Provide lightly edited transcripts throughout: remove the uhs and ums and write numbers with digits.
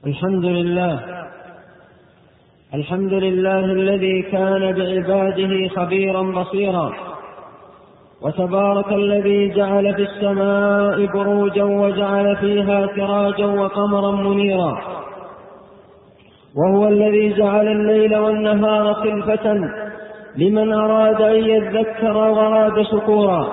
الحمد لله الذي كان بعباده خبيرا بصيرا، وتبارك الذي جعل في السماء بروجا وجعل فيها سراجا وقمرا منيرا، وهو الذي جعل الليل والنهار خلفة لمن أراد أن يذكر وأراد شكورا.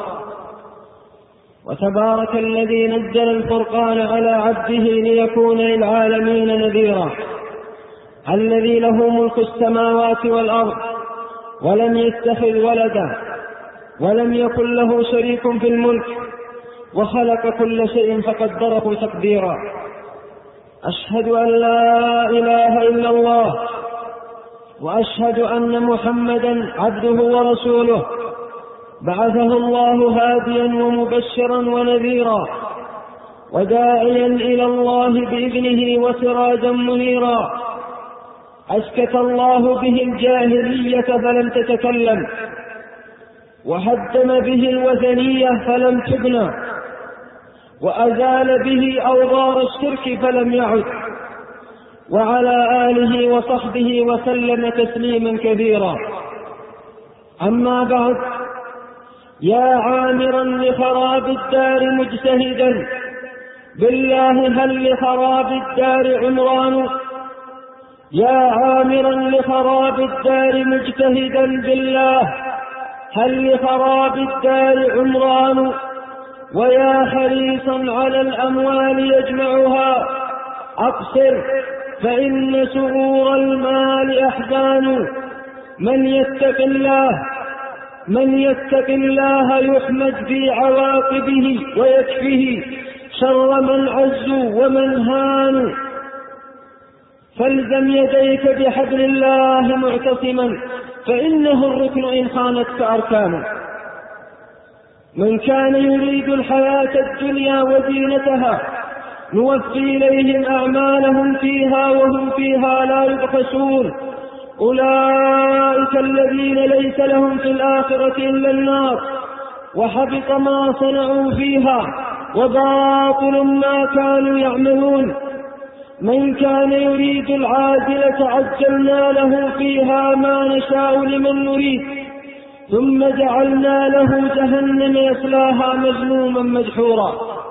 وتبارك الذي نزل الفرقان على عبده ليكون للعالمين نذيرا، الذي له ملك السماوات والأرض ولم يتخذ ولدا ولم يكن له شريك في الملك، وخلق كل شيء فقدره تقديرا. أشهد أن لا إله إلا الله، وأشهد أن محمدا عبده ورسوله، بعثه الله هاديا ومبشرا ونذيرا وداعيا إلى الله بإذنه وسراجا منيرا. أسكت الله به الجاهلية فلم تتكلم، وهدم به الوثنية فلم تبنى، وأزال به أوضار الشرك فلم يعد، وعلى آله وصحبه وسلم تسليما كثيرا. أما بعد، يا عامرا لخراب الدار مجتهدا بالله هل لخراب الدار عمران؟ يا عامرا لخراب الدار مجتهدا بالله هل لخراب الدار عمران؟ ويا حريصا على الأموال يجمعها أقصر فإن سرور المال أحزان. من يتق الله يحمد في عواقبه ويكفيه شر من عزوا ومن هانوا. فالزم يديك بحبل الله معتصما فإنه الركن إن خانتك أركانه. من كان يريد الحياة الدنيا وزينتها نوفي إليهم أعمالهم فيها وهم فيها لا يبخسون. أولئك الذين ليس لهم في الآخرة إلا النار، وحبط ما صنعوا فيها وباطل ما كانوا يعملون. من كان يريد العاجلة عجلنا له فيها ما نشاء لمن نريد، ثم جعلنا له جهنم يصلاها مذموما مدحورا.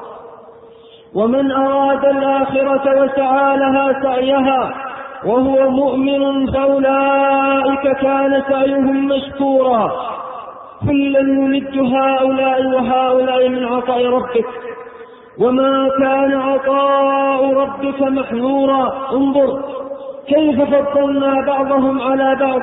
ومن أراد الآخرة وسعى لها سعيها وهو مؤمن فأولئك كان سعيهم مشكورا. كلا نمد هؤلاء وهؤلاء من عطاء ربك وما كان عطاء ربك محظورا. انظر كيف فضلنا بعضهم على بعض،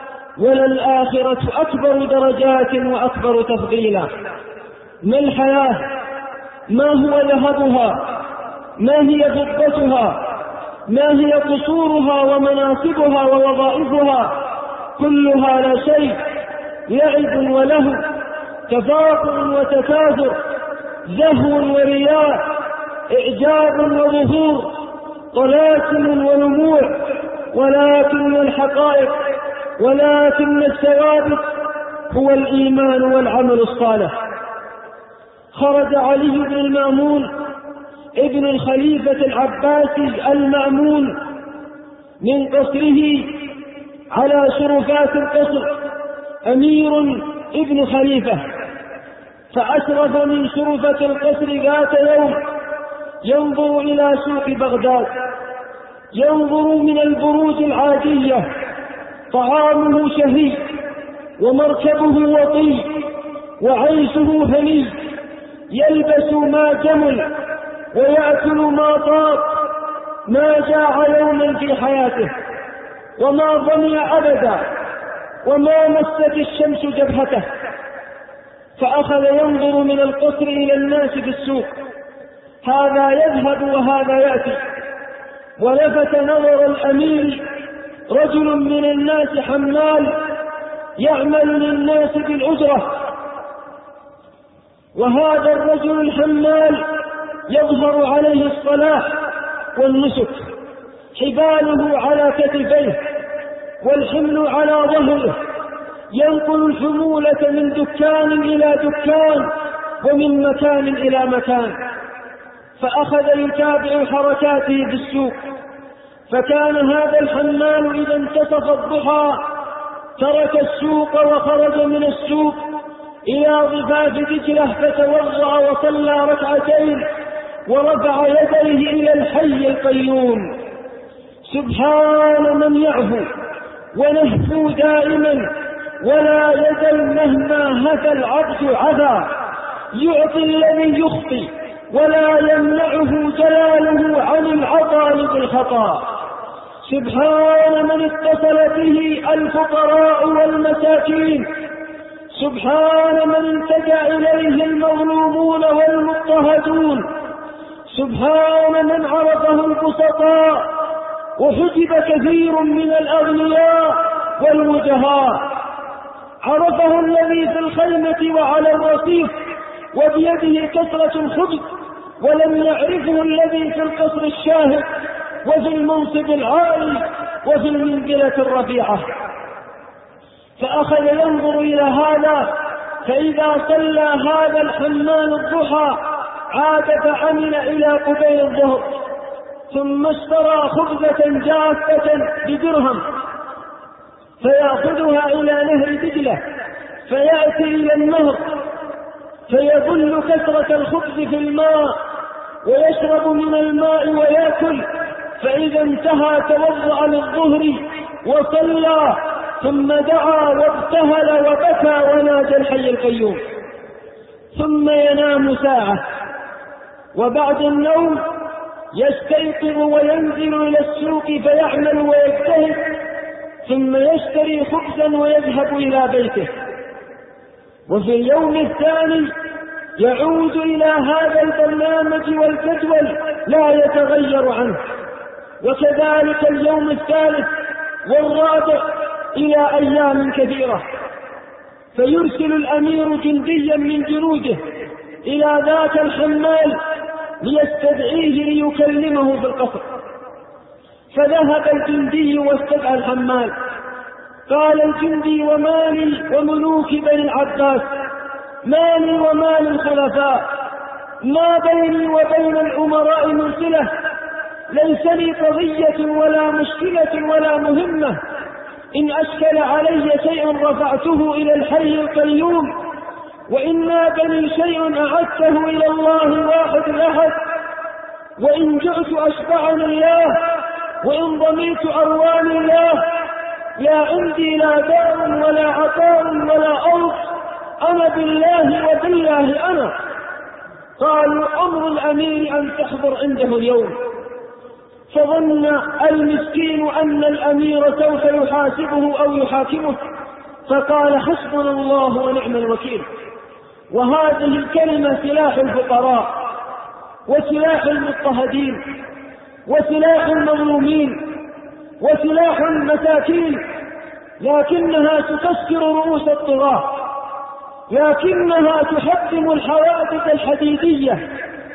وللآخرة أكبر درجات وأكبر تفضيلا. ما الحياة؟ ما هو ذهبها؟ ما هي فضتها؟ ما هي قصورها ومناصبها ووظائفها؟ كلها لا شيء، لعب وله، تفاخر وتكاثر، زهو ورياء، إعجاب وظهور، طلاسم ونموع. ولكن الحقائق، ولكن الثوابت هو الإيمان والعمل الصالح. خرج علي بن المأمون ابن الخليفة العباسي المأمون من قصره على شرفات القصر، أمير ابن خليفة، فأشرف من شرفة القصر ذات يوم ينظر إلى سوق بغداد، ينظر من البروج العادية، طعامه شهي ومركبه وطي وعيشه هني، يلبس ما جمل ويأكل ما طاب، ما جاع يوما في حياته وما ظمئ أبدا وما مست الشمس جبهته. فأخذ ينظر من القصر إلى الناس في السوق، هذا يذهب وهذا يأتي. ولفت نظر الأمير رجل من الناس حمال يعمل للناس بالأجرة، وهذا الرجل الحمال يظهر عليه الصلاح والنسك، حباله على كتفيه والحمل على ظهره، ينقل الحمولة من دكان إلى دكان ومن مكان إلى مكان. فأخذ يتابع حركاته بالسوق فكان هذا الحمال إذا انتصف الضحى ترك السوق وخرج من السوق إلى ضفاف دجلة فتوضأ وصلى ركعتين ورفع يديه إلى الحي القيوم. سبحان من يعفو ونهفو دائما ولا يزل مهما هفى العبد عفا، يعطي الذي يخطي ولا يمنعه جلاله عن العطاء بالخطا. سبحان من اتصل به الفقراء والمساكين، سبحان من التجأ إليه المظلومون والمضطهدون، سبحان من عرفه البسطاء وحجب كثير من الأغنياء والوجهاء. عرفه الذي في الخيمة وعلى الرصيف وبيده كسرة الخبز، ولم يعرفه الذي في القصر الشاهق وفي المنصب العالي وفي المنزلة الرفيعة. فأخذ ينظر إلى هذا، فإذا صلى هذا الحمال الضحى عاد فعمل إلى قبيل الظهر، ثم اشترى خبزة جافة بدرهم فيأخذها إلى نهر دجلة، فيأتي إلى النهر فيبل كسرة الخبز في الماء ويشرب من الماء ويأكل، فإذا انتهى توضأ للظهر وصلى، ثم دعا وابتهل وبكى ونادى الحي القيوم، ثم ينام ساعة، وبعد النوم يستيقظ وينزل إلى السوق فيعمل ويجتهد، ثم يشتري خبزا ويذهب إلى بيته. وفي اليوم الثاني يعود إلى هذا البرنامج والجدول لا يتغير عنه، وكذلك اليوم الثالث والرابع إلى أيام كثيرة. فيرسل الأمير جنديا من جنوده إلى ذاك الحمال ليستدعيه ليكلمه في القصر. فذهب الجندي واستدعى الحمال. قال الجندي: ومالي وملوك بني العباس، مالي ومال الخلفاء، ما بيني وبين الأمراء من صلة، ليس لي قضية ولا مشكلة ولا مهمة، إن أشكل علي شيء رفعته إلى الحي القيوم، وإن نابني شيء أعدته إلى الله واحد الأحد، وإن جئت أشبعني الله، وإن ضميت أرواني الله، لا عندي لا دار ولا عطاء ولا أرض، أنا بالله وبالله أنا. قالوا: أمر الأمير أن تحضر عنده اليوم. فظن المسكين أن الأمير سوف يحاسبه أو يحاكمه، فقال: حسبنا الله ونعم الوكيل. وهذه الكلمة سلاح الفقراء وسلاح المضطهدين وسلاح المظلومين وسلاح المساكين، لكنها تكسر رؤوس الطغاة، لكنها تحطم الحوادث الحديدية،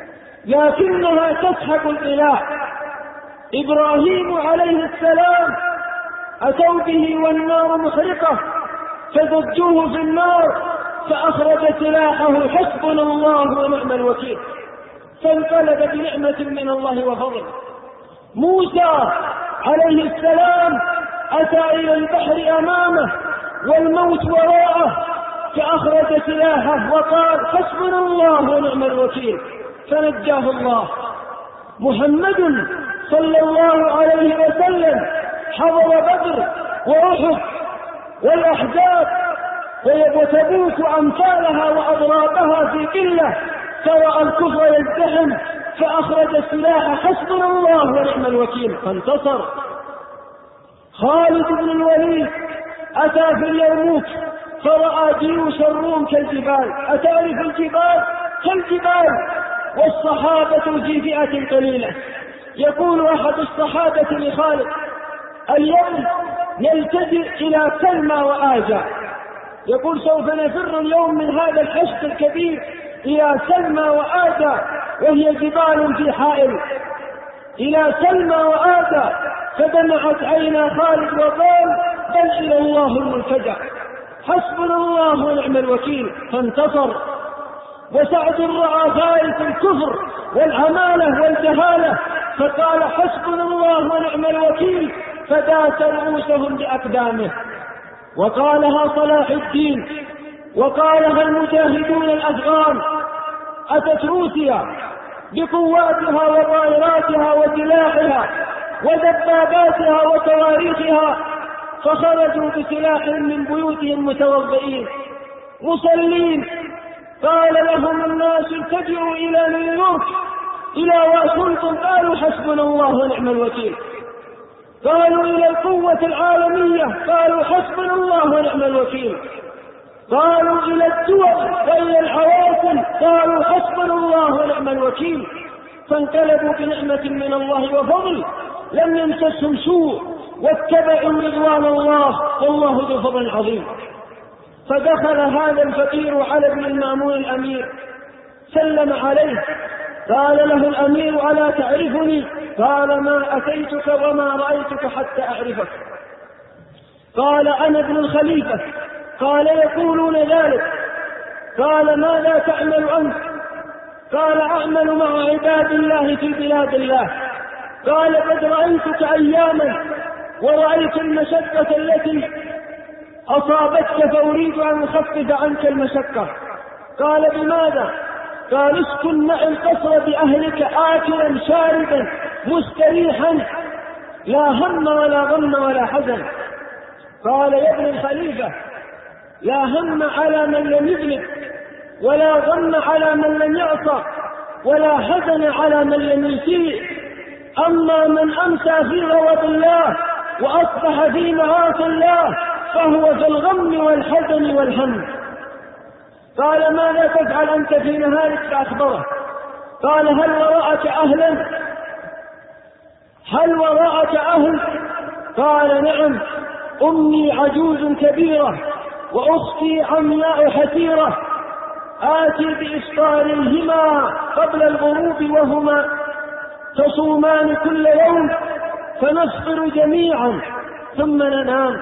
لكنها تسحق القلاع. إبراهيم عليه السلام أتوا به والنار محرقة فزجوه في النار، فأخرج سلاحه: حسبنا الله ونعم الوكيل، فانقلب بنعمة من الله وفضل. موسى عليه السلام أتى إلى البحر أمامه والموت وراءه، فأخرج سلاحه وقال: حسبنا الله ونعم الوكيل، فنجاه الله. محمد صلى الله عليه وسلم حضر بدر وأحد والأحزاب وتبوك أمثالها وأضرابها في قلة، فرأى الكفر يزدحم فأخرج السلاح: حسبنا الله ونعم الوكيل، فانتصر. خالد بن الوليد أتى في اليرموك فرأى جيوش الروم كالجبال، أتعرف الجبال كالجبال والصحابة في فئة قليلة. يقول أحد الصحابة لخالد: اليوم نلتجئ إلى سلمى وآجا، يقول: سوف نفر اليوم من هذا الحشد الكبير إلى سلمى وآجا وهي جبال في حائل، إلى سلمى وآجا. فدمعت عينا خالد وقال: بل إلى الله الملتجأ، حسبنا الله ونعم الوكيل، فانتصر. وسعد رأى غاية الكفر والعمالة والجهالة فقال: حسبنا الله ونعم ونعم الوكيل، فداس رؤوسهم بأقدامه. وقالها صلاح الدين، وقالها المجاهدون الأفغان. أتت روسيا بقواتها وطائراتها وسلاحها ودباباتها وصواريخها، فخرجوا بسلاح من بيوتهم متوضئين مصلين. قال لهم الناس اتجهوا إلى نيويورك، إلى واشنطن، قالوا حسبنا الله ونعم الوكيل. قالوا إلى القوة العالمية، قالوا حسبنا الله ونعم الوكيل. قالوا إلى الدول وإلى العواصم، قالوا حسبنا الله ونعم الوكيل. فانقلبوا بنعمة من الله وفضل، لم يمسسهم سوء، واتبعوا رضوان الله، والله ذو فضل عظيم. فدخل هذا الفقير على ابن المأمون الأمير، سلم عليه، قال له الأمير ألا تعرفني؟ قال ما أتيتك وما رأيتك حتى أعرفك. قال أنا ابن الخليفة. قال يقولون ذلك. قال ماذا تعمل أنت؟ قال أعمل مع عباد الله في بلاد الله. قال قد رأيتك أياما ورأيت المشقة التي أصابتك، فأريد أن أخفف عنك المشقة. قال بماذا؟ قال اسكن معي القصر بأهلك، آكلا شاربا مستريحا، لا هم ولا غم ولا حزن. قال يا ابن الخليفة لا هم على من لم يذنب، ولا غم على من لم يعصى، ولا حزن على من لم يسيء. أما من أمسى في غضب الله وأصبح في معاصي الله فهو في الغم والحزن والهم. قال ماذا تفعل أنت في نهارك؟ فأخبره. قال هل وراءك أهلا؟ هل وراءك أهل؟ قال نعم، أمي عجوز كبيرة وأختي عمياء حسيرة، آتي بإفطارهما قبل الغروب وهما تصومان كل يوم، فنفطر جميعا ثم ننام.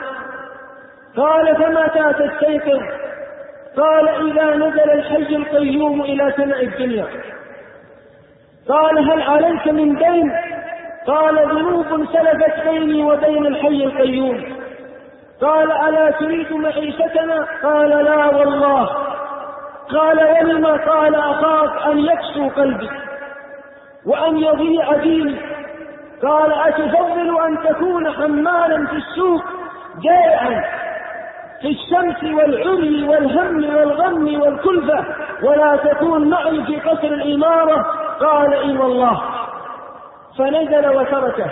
قال فمتى تستيقظ؟ قال إذا نزل الحي القيوم إلى سماء الدنيا. قال هل عليك من دين؟ قال ذنوب سلفت بيني وبين الحي القيوم. قال ألا تريد معيشتنا؟ قال لا والله. قال ولما؟ قال أخاف أن يكسو قلبي وأن يضيع ديني. قال أتفضل أن تكون حمالا في السوق جائعا في الشمس والعري والهم والغم والكلفة، ولا تكون معي في قصر الإمارة؟ قال إي والله. فنزل وتركه.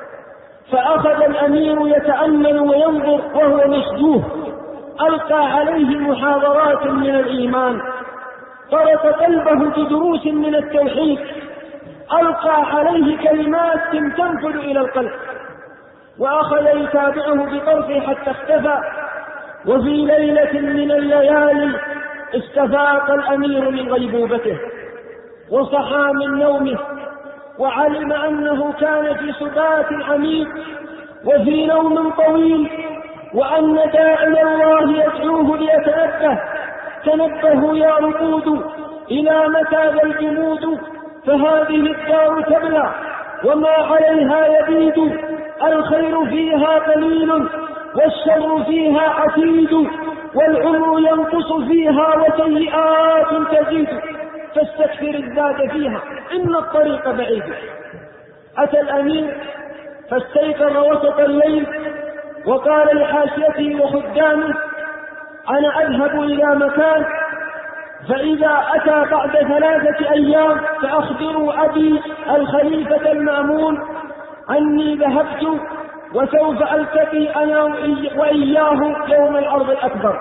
فأخذ الأمير يتأمل وينظر وهو مسجوه، ألقى عليه محاضرات من الإيمان، طرق قلبه بدروس من التوحيد، ألقى عليه كلمات تنفذ إلى القلب، وأخذ يتابعه بطرفه حتى اختفى. وفي ليلة من الليالي استفاق الأمير من غيبوبته وصحى من نومه، وعلم أنه كان في سبات عميق وفي نوم طويل، وأن داعي الله يدعوه ليتنبه. تنبهوا يا رقود، إلى متى ذا الجمود؟ فهذه الدار تبلى وما عليها يبيد، الخير فيها قليل والشر فيها عتيد، والعمر ينقص فيها وسيئات تزيد، فاستكثر الزاد فيها إن الطريق بعيد. أتى الأمير فاستيقظ وسط الليل وقال لحاشيته وخدامه أنا أذهب إلى مكان، فإذا أتى بعد 3 أيام فأخبروا أبي الخليفة المأمون أني ذهبت، وسوف ألتقي أنا وإياه يوم الأرض الأكبر.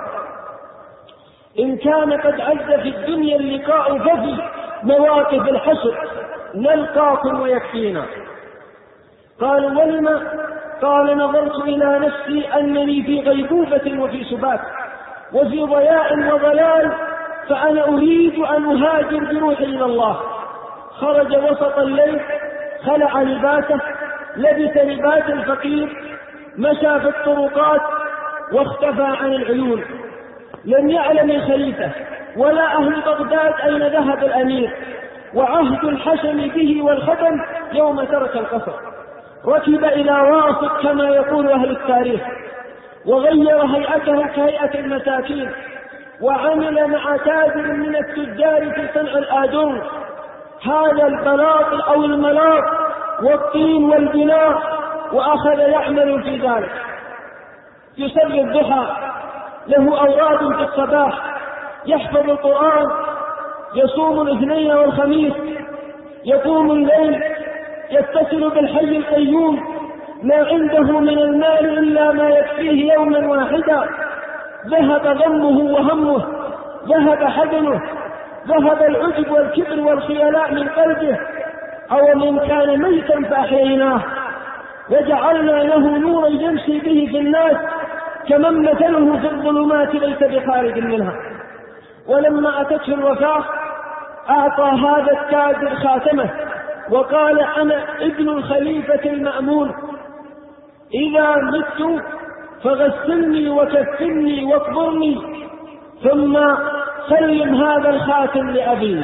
إن كان قد عز في الدنيا اللقاء ففي مواقف الحشر نلقاكم ويكفينا. قالوا ولما؟ قال نظرت إلى نفسي أنني في غيبوبة وفي سبات وفي ضياع وضلال، فأنا أريد أن أهاجر بروحي إلى الله. خرج وسط الليل، خلع لباسه، لبس لباس الفقير، مشى في الطرقات واختفى عن العيون. لم يعلم الخليفة ولا أهل بغداد أين ذهب الأمير، وعهد الحشم به والخدم يوم ترك القصر. ركب إلى واسط كما يقول أهل التاريخ، وغير هيئته كهيئة المساكين، وعمل مع تاجر من التجار في صنع الآجر هذا البلاط أو الملاط والطين والبناء، وأخذ يعمل في ذلك. يصلي الضحى، له أوراد في الصباح، يحفظ القرآن، يصوم الاثنين والخميس، يقوم الليل، يتصل بالحي القيوم، ما عنده من المال إلا ما يكفيه يوما واحدا. ذهب غمه وهمه، ذهب حزنه، ذهب العجب والكبر والخيلاء من قلبه. أو من كان ميتا فأحييناه وجعلنا له نورا يمشي به في الناس كمن مثله في الظلمات ليس بخارج منها. ولما أتته الوفاة أعطى هذا التاجر خاتمه وقال: أنا ابن الخليفة المأمون، إذا مت فغسلني وكفني واقبرني ثم سلم هذا الخاتم لأبي.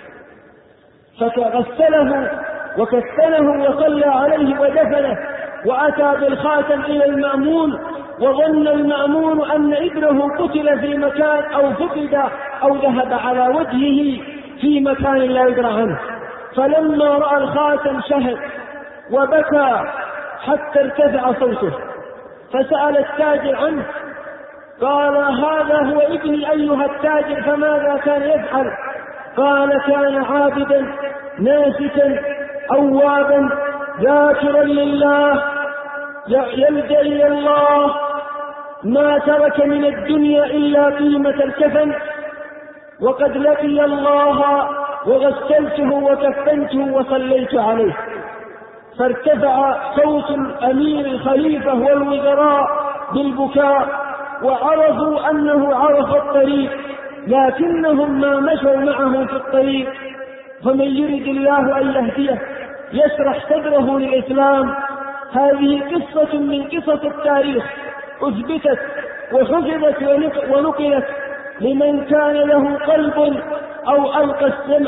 فغسله وكفنه وصلى عليه ودفنه، وأتى بالخاتم إلى المأمون، وظن المأمون أن ابنه قتل في مكان أو فقد أو ذهب على وجهه في مكان لا يدرى عنه. فلما رأى الخاتم شهد وبكى حتى ارتفع صوته، فسأل التاجر عنه، قال: هذا هو ابني أيها التاجر، فماذا كان يفعل؟ قال: كان عابدا ناسكا أوابا ذاكرا لله يلجأ إلى الله، ما ترك من الدنيا إلا قيمة الكفن، وقد لقي الله وغسلته وكفنته وصليت عليه. فارتفع صوت الأمير الخليفة والوزراء بالبكاء، وعرفوا أنه عرف الطريق، لكنهم ما مشوا معه في الطريق. فمن يرد الله أن يهديه يشرح صدره للإسلام. هذه قصة من قصص التاريخ أثبتت وحفظت ونقلت لمن كان له قلب أو ألقى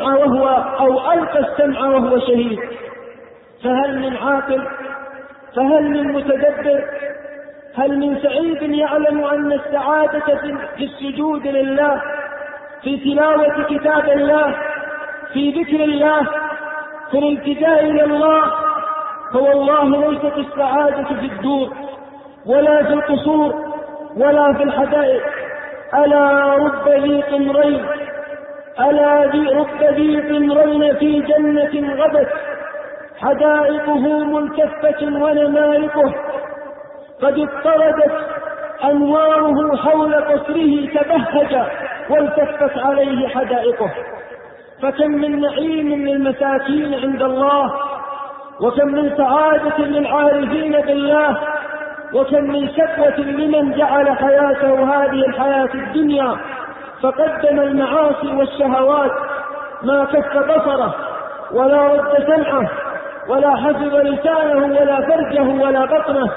السمع وهو شهيد. فهل من عاقل؟ فهل من متدبر؟ هل من سعيد يعلم أن السعادة في السجود لله، في تلاوة كتاب الله، في ذكر الله، في الالتجاء إلى الله؟ فوالله ليست السعادة في الدور ولا في القصور ولا في الحدائق. ألا رب ذي طمرين في جنة غدت حدائقه ملتفة ونمارقه، قد اضطردت أنواره حول قصره تبهج والتفت عليه حدائقه. فكم من نعيم للمساكين عند الله، وكم من سعادة للعارفين بالله، وكم من شكوة لمن جعل حياته هذه الحياة الدنيا فقدم المعاصي والشهوات، ما كف بصره ولا رد سمعه ولا حفظ لسانه ولا فرجه ولا بطنه.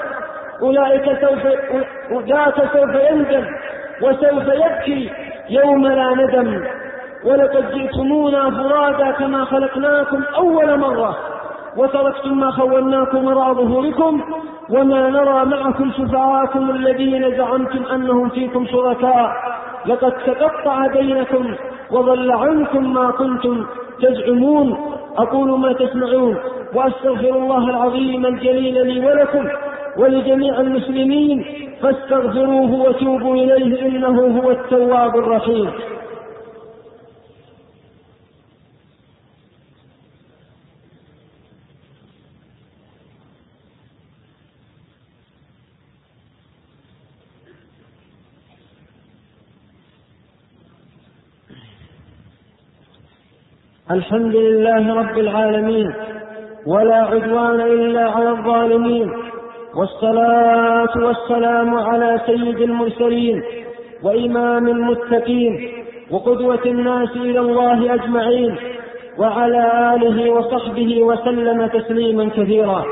ذاك سوف يندم وسوف يبكي يوم لا ندم. ولقد جئتمونا فرادا كما خلقناكم أول مرة وتركتم ما خولناكم وراء ظهوركم وما نرى معكم شفعاءكم الذين زعمتم أنهم فيكم شركاء، لقد تقطع بينكم وضل عنكم ما كنتم تزعمون. أقول ما تسمعون وأستغفر الله العظيم الجليل لي ولكم ولجميع المسلمين، فاستغفروه وتوبوا إليه إنه هو التواب الرحيم. الحمد لله رب العالمين، ولا عدوان إلا على الظالمين، والصلاة والسلام على سيد المرسلين وإمام المتقين وقدوة الناس إلى الله أجمعين، وعلى آله وصحبه وسلم تسليما كثيرا.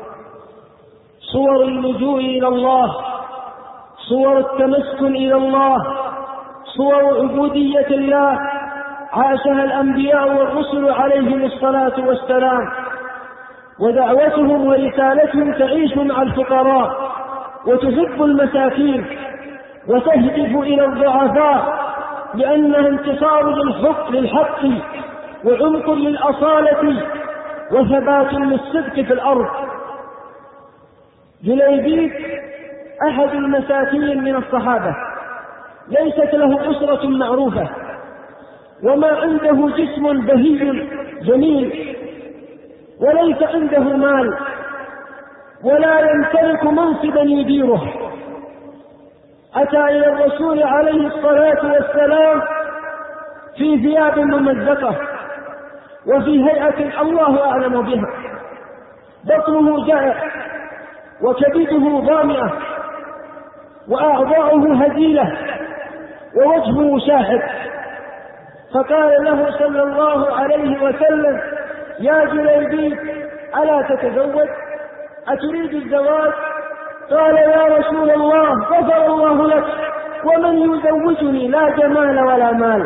صور اللجوء إلى الله، صور التمسكن إلى الله، صور عبودية الله عاشها الأنبياء والرسل عليهم الصلاة والسلام. ودعوتهم ورسالتهم تعيش مع الفقراء وتحب المساكين وتهدف إلى الضعفاء، لأنها انتصار للحق وعمق للأصالة وثبات للصدق في الأرض. جليبيب أحد المساكين من الصحابة، ليست له أسرة معروفة، وما عنده جسم بهي جميل، وليس عنده مال، ولا يمتلك منصبا يديره. أتى إلى الرسول عليه الصلاة والسلام في ثياب ممزقة وفي هيئة الله أعلم بها، بطنه جائع وكبده ظامئة وأعضاؤه هزيلة ووجهه شاحب، فقال له صلى الله عليه وسلم: يا جليبيب ألا تتزوج؟ أتريد الزواج؟ قال: يا رسول الله غفر الله لك، ومن يزوجني؟ لا جمال ولا مال،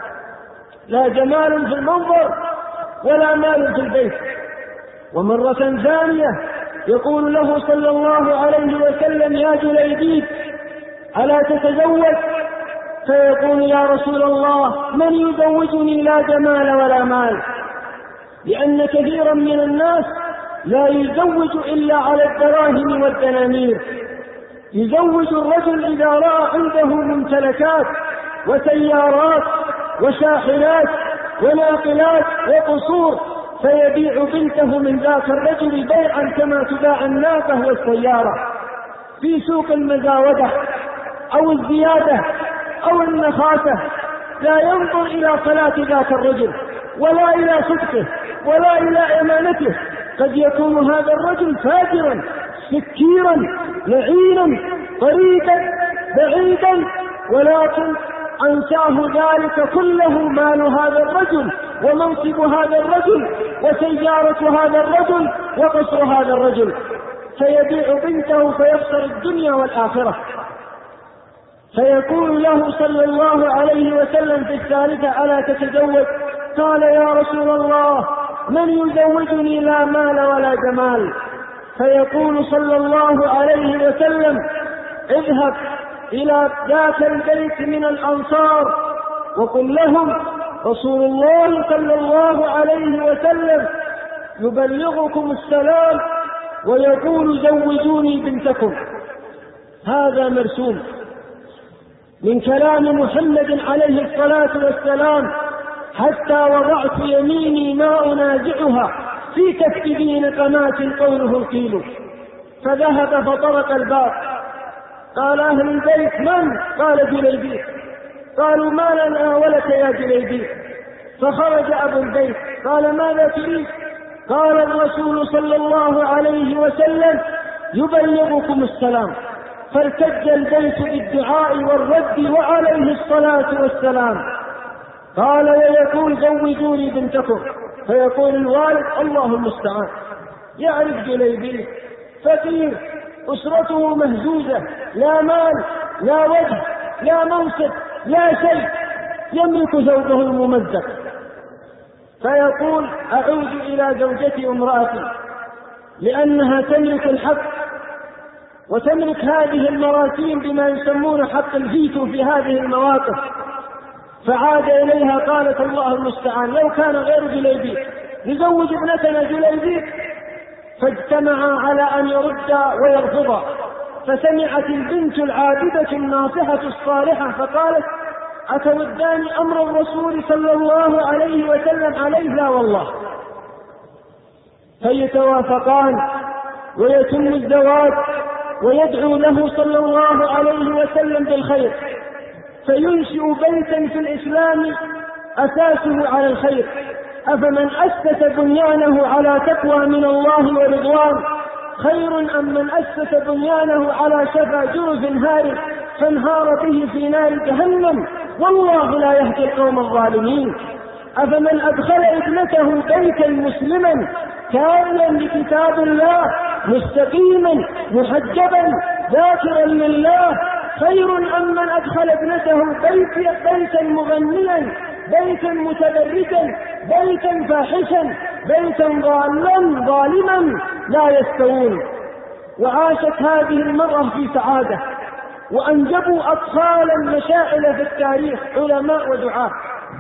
لا جمال في المنظر ولا مال في البيت. ومرة ثانية يقول له صلى الله عليه وسلم: يا جليبيب ألا تتزوج؟ فيقول: يا رسول الله من يزوجني؟ لا جمال ولا مال. لأن كثيرا من الناس لا يزوج إلا على الدراهم والدنانير. يزوج الرجل إذا رأى عنده ممتلكات وسيارات وشاحنات وناقلات وقصور، فيبيع بنته من ذاك الرجل بيعا كما تباع الناقة والسيارة في سوق المزاودة أو الزيادة أو النخاسة. لا ينظر إلى صلاة ذاك الرجل ولا إلى صدقه ولا إلى أمانته. قد يكون هذا الرجل فاجرا سكيرا لعينا طريقا بعيدا، ولكن أنساه ذلك كله مال هذا الرجل ومنصب هذا الرجل وسيارة هذا الرجل وقصر هذا الرجل، فيبيع بنته فيخسر الدنيا والآخرة. فيقول له صلى الله عليه وسلم في الثالثة: ألا تتزوج؟ قال: يا رسول الله من يزوجني؟ لا مال ولا جمال. فيقول صلى الله عليه وسلم: اذهب إلى ذاك البيت من الأنصار وقل لهم رسول الله صلى الله عليه وسلم يبلغكم السلام ويقول زوجوني بنتكم. هذا مرسوم من كلام محمد عليه الصلاة والسلام: حتى وضعت يميني ما أنازعها في كف ذي نقمات قوله القيل. فذهب فطرق الباب، قال: أهل البيت من؟ قال: جليبيب. قالوا: ما لنا ولك يا جليبيب؟ فخرج أبو البيت قال: ماذا تريد؟ قال: الرسول صلى الله عليه وسلم يبلغكم السلام. فارتج البيت بالدعاء والرد وعليه الصلاة والسلام. قال: ويقول زوجوني بنتكم. فيقول الوالد: الله المستعان. يعرف جليبيب فقير، أسرته مهزوزة، لا مال لا وجه لا منصب لا شيء، يملك زوجه الممزق. فيقول: أعود إلى زوجتي امرأتي، لأنها تملك الحق وتملك هذه المراسيم بما يسمون حق الفيتو في هذه المواقف. فعاد إليها قالت: الله المستعان، لو كان غير جليبيب نزوج ابنتنا جليبيب. فاجتمعا على أن يردا ويرفضا. فسمعت البنت العابدة الناصحة الصالحة فقالت: أتودان أمر الرسول صلى الله عليه وسلم عليه؟ لا والله. فيتوافقان ويتم الزواج ويدعو له صلى الله عليه وسلم بالخير، فينشئ بيتا في الإسلام أساسه على الخير. أفمن أسس بنيانه على تقوى من الله ورضوان خير أم من أسس بنيانه على شفا جرف هار فانهار به في نار جهنم والله لا يهدي القوم الظالمين. أفمن أدخل ابنته بيتا مسلما كاملا لكتاب الله مستقيما محجبا ذاكرا لله خير أم من أدخل ابنته بيتا مغنيا بيتا متبرجا بيتا فاحشا بيتا ضالا ظالما لا يستوون. وعاشت هذه المرأة في سعادة، وأنجبوا أطفالا مشاعل في التاريخ علماء ودعاة.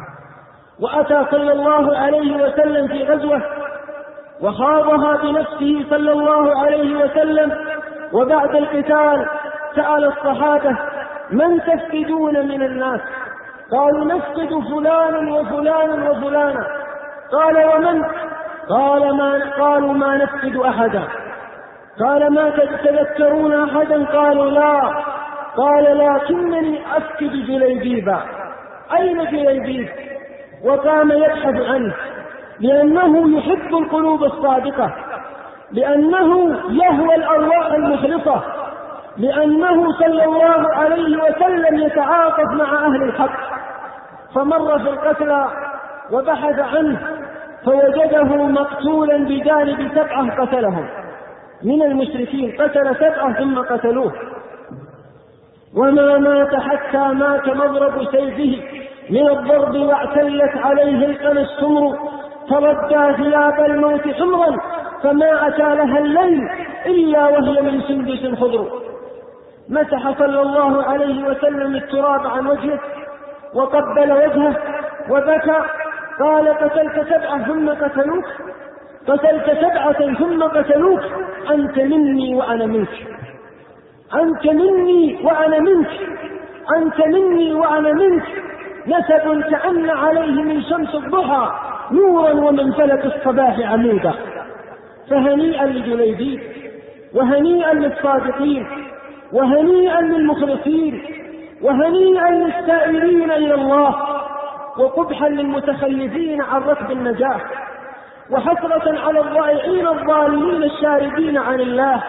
وأتى صلى الله عليه وسلم في غزوة وخاضها بنفسه صلى الله عليه وسلم، وبعد القتال سأل الصحابة: من تفقدون من الناس؟ قالوا: نفقد فلانا وفلانا وفلانا. قال: ومن؟ قالوا: ما نفقد أحدا. قال: ما تذكرون أحدا؟ قالوا: لا. قال: لكنني أفقد جليبيبا. أين جليبيب؟ وقام يبحث عنه، لأنه يحب القلوب الصادقة، لأنه يهوى الأرواح المخلصة، لأنه صلى الله عليه وسلم يتعاطف مع أهل الحق. فمر في القتلى وبحث عنه فوجده مقتولا بجانب 7 قتلهم من المشركين، قتل 7 ثم قتلوه. وما مات حتى مات مضرب سيفه من الضرب، واعتلت عليه القنا السمر، فردى ثياب الموت حمرا، فما أتى لها الليل إلا وهي من سندس خضر. مسح صلى الله عليه وسلم التراب عن وجهه وقبل وجهه وبكى. قال: قتلت 7 ثم قتلوك، قتلت 7 ثم قتلوك، أنت مني وأنا منك، أنت مني وأنا منك، أنت مني وأنا منك. نسب كأن عليه من شمس الضحى نورا ومن فلك الصباح عمودا. فهنيئا لجليبيب، وهنيئا للصادقين، وهنيئا للمخلصين، وهنيئا للسائرين إلى الله، وقبحا للمتخلفين عن ركب النجاة، وحسرة على الضائعين الضالين الشاردين عن الله،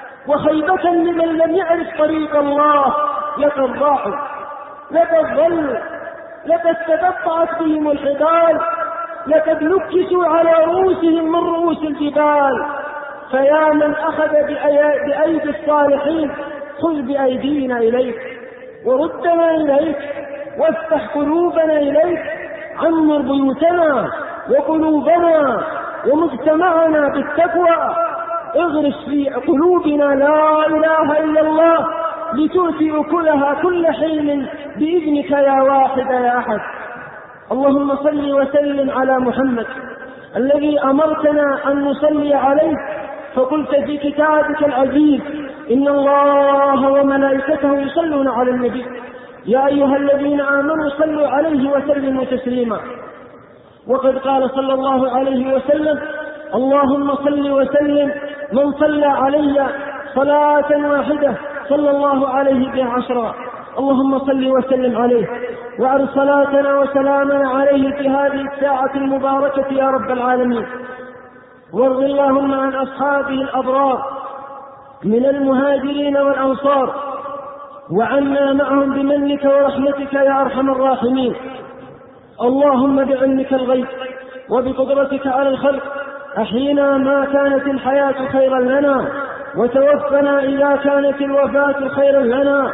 وخيبة لمن لم يعرف طريق الله. لقد ضاعوا، لقد ضلوا، لقد تقطعت بهم الحبال، لقد نكسوا على رؤوسهم من رؤوس الجبال. فيا من أخذ بأيدي الصالحين، خذ بأيدينا إليك، وردنا إليك، وافتح قلوبنا إليك، عمر بيوتنا وقلوبنا ومجتمعنا بالتقوى، اغرس في قلوبنا لا إله إلا الله، لتؤتي أكلها كل حين بإذنك يا واحد يا أحد. اللهم صل وسلم على محمد الذي أمرتنا أن نصلي عليه، فقلت في كتابك العزيز: إن الله وملائكته يصلون على النبي يا أيها الذين آمنوا صلوا عليه وسلموا تسليما. وقد قال صلى الله عليه وسلم: اللهم صل وسلم، من صلى علي صلاة واحدة صلى الله عليه بها 10. اللهم صل وسلم عليه، وأرسل صلاتنا وسلامنا عليه في هذه الساعة المباركة يا رب العالمين. وارض اللهم عن أصحابه الأبرار من المهاجرين والأنصار، وعنا معهم بمنك ورحمتك يا أرحم الراحمين. اللهم بعلمك الغيب وبقدرتك على الخلق أحينا ما كانت الحياة خيرا لنا، وتوفنا إذا كانت الوفاة خيرا لنا.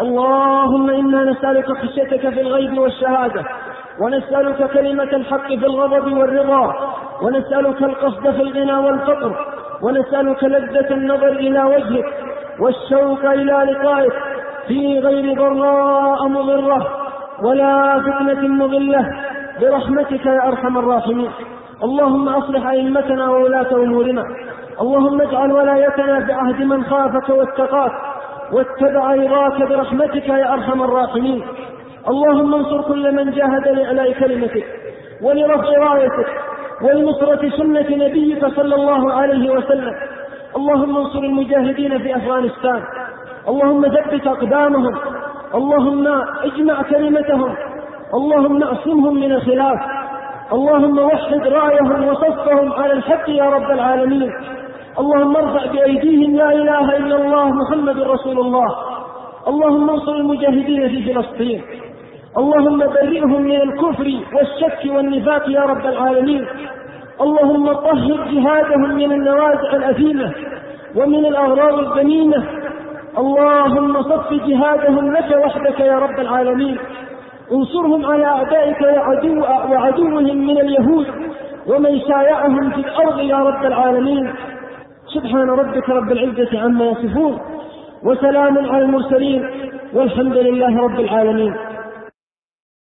اللهم إنا نسألك خشيتك في الغيب والشهادة، ونسألك كلمة الحق في الغضب والرضا، ونسألك القصد في الغنى والفقر، ونسألك لذة النظر إلى وجهك والشوق إلى لقائك في غير ضراء مضرة ولا فتنة مضلة، برحمتك يا أرحم الراحمين. اللهم أصلح أئمتنا وولاة أمورنا، اللهم اجعل ولايتنا في عهد من خافك واتقاك واتبع رضاك برحمتك يا أرحم الراحمين. اللهم انصر كل من جاهد لإعلاء كلمتك ولرفع رايتك ولنصرة سنة نبيك صلى الله عليه وسلم. اللهم انصر المجاهدين في أفغانستان، اللهم ثبت أقدامهم، اللهم اجمع كلمتهم، اللهم اعصمهم من الخلاف، اللهم وحد رايهم وصفهم على الحق يا رب العالمين. اللهم ارفع بأيديهم لا إله إلا الله محمد رسول الله. اللهم انصر المجاهدين في فلسطين، اللهم برئهم من الكفر والشك والنفاق يا رب العالمين. اللهم طهر جهادهم من النوازع الأثيمة ومن الأغراض الذميمة. اللهم صف جهادهم لك وحدك يا رب العالمين. انصرهم على أعدائك وعدوهم من اليهود ومن شايعهم في الأرض يا رب العالمين. سبحان ربك رب العزة عما يصفون، وسلام على المرسلين، والحمد لله رب العالمين.